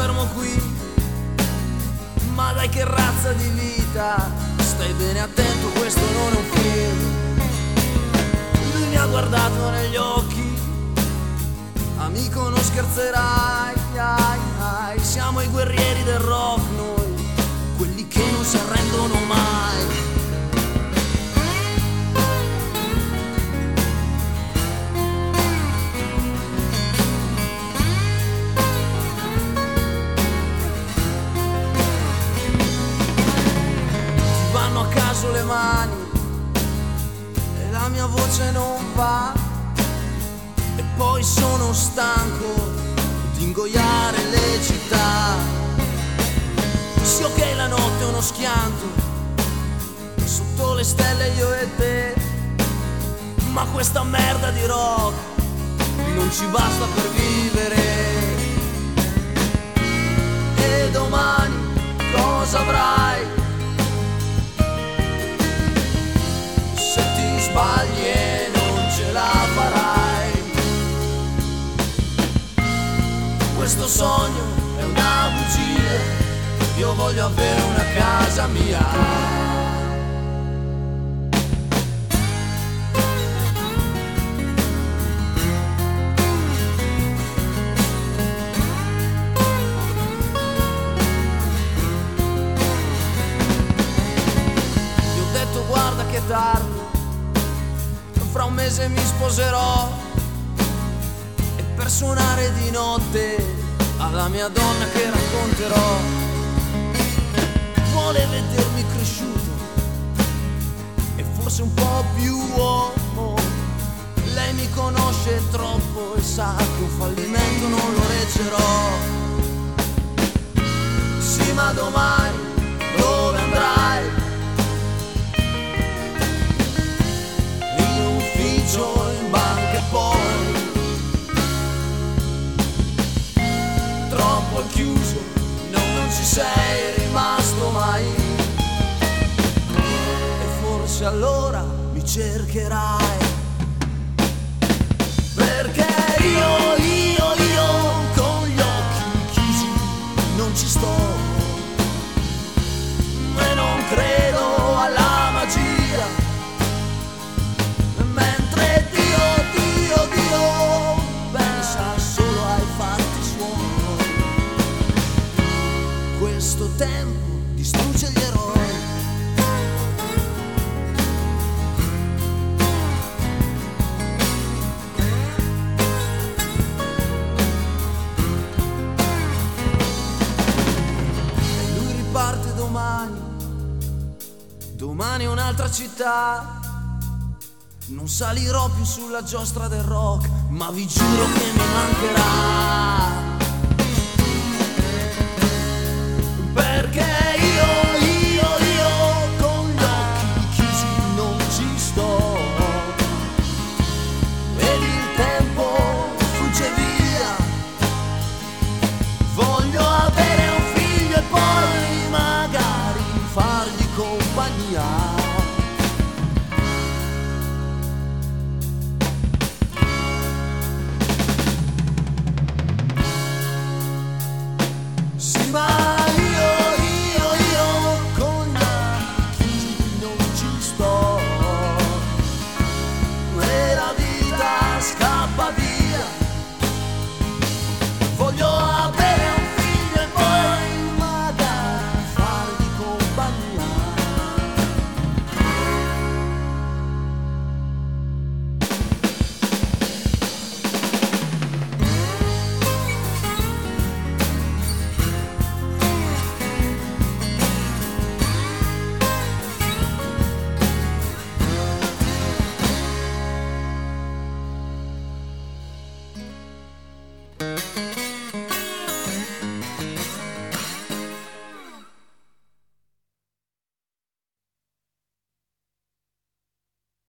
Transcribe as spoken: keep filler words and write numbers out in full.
fermo qui, ma dai che razza di vita, stai bene attento, questo non è un film. Lui mi ha guardato negli occhi, amico non scherzerai, ai, ai. Siamo i guerrieri del rock noi, quelli che non si arrendono mai. A caso le mani e la mia voce non va, e poi sono stanco di ingoiare le città. Sì, ok, la notte è uno schianto, sotto le stelle io e te, ma questa merda di rock non ci basta per vivere. E domani cosa avrai? Sbagli e non ce la farai. Questo sogno è una bugia, io voglio avere una casa mia. Ti ho detto guarda che tardi, fra un mese mi sposerò, e per suonare di notte alla mia donna che racconterò, vuole vedermi cresciuto e forse un po' più uomo. Lei mi conosce troppo e sa che un fallimento non lo reggerò. Sì, ma domani dove andrai? In banca e poi troppo al chiuso, no, non ci sei rimasto mai, e forse allora mi cercherai, perché io, io, io con gli occhi chiusi non ci sto, e non credo alla magia. Questo tempo distrugge gli eroi. E lui riparte domani, domani è un'altra città. Non salirò più sulla giostra del rock, ma vi giuro che mi mancherà. Perché io, io, io con gli occhi chiusi non ci sto, ed il tempo fugge via. Voglio avere un figlio e poi magari fargli compagnia.